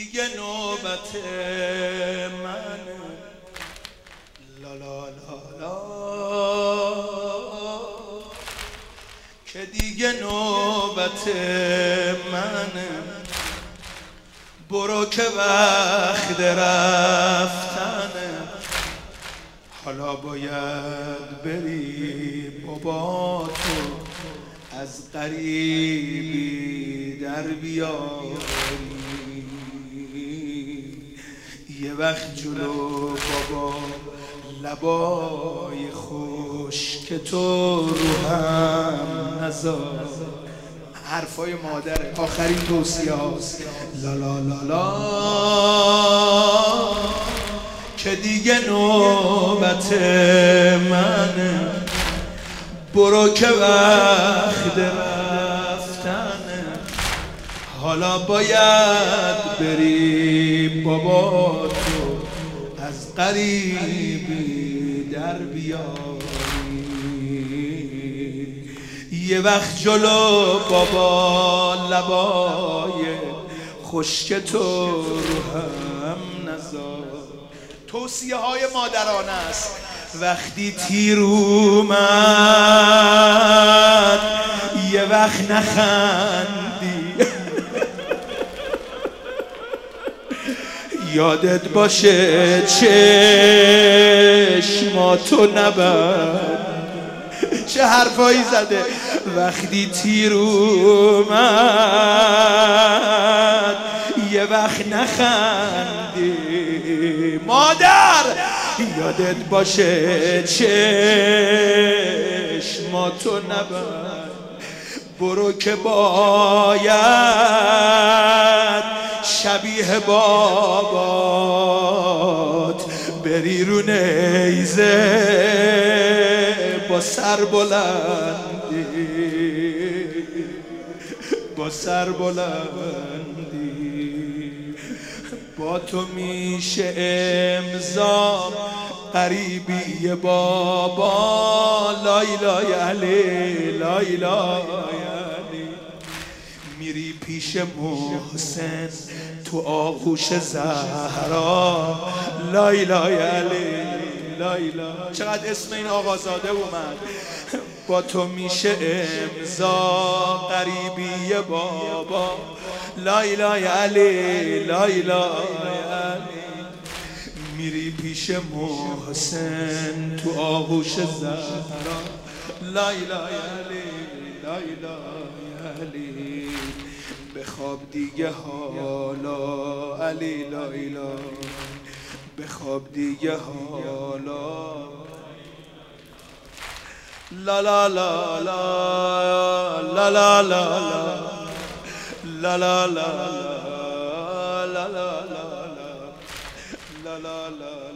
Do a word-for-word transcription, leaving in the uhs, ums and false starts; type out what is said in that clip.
دیگه نوبت منه. لا لا لا لا که دیگه نوبت منه. برو که وقت رفتنه. حالا باید بری بابا تو از قریبی در بیاری. یه وقت جلو بابا لبای خوش که تو رو هم نذار. حرفای مادره، آخرین توصیه هاست. لا لا لا لا که دیگه نوبت منه. برو که وقت رفتنه. حالا باید بری بابا تو از قریبی در بیاری. یه وقت جلو بابا لبای خشک تو رو هم نذار. توصیه های مادرانه است. وقتی تیر اومد یه وقت نخندی. یادت باشه چشماتو نبند. چه حرفایی زده. وقتی تیر اومد یه وقت نخندی. مادر یادت باشه چشماتو نبند. برو که باید شبیه بابات بری رو نیزه با سر بلندی. با سر بلندی با تو میشه امضا قریبی بابا. لای لای علی لای لای علی. میری پیش محسن تو آغوش زهرا. لای لای علی لای لای. چقدر اسم این آقازاده اومد. با تو میشه امضا قریبی بابا. لای لای علی لای لای علی. میری پیش محسن تو آغوش زهرا. لای لای علی لای لای علی. بخواب دیگه حالا علی لای لای. بخواب دیگه حالا. لا لا لا لا لا لا لا لا لا لا لا لا لا لا لا لا لا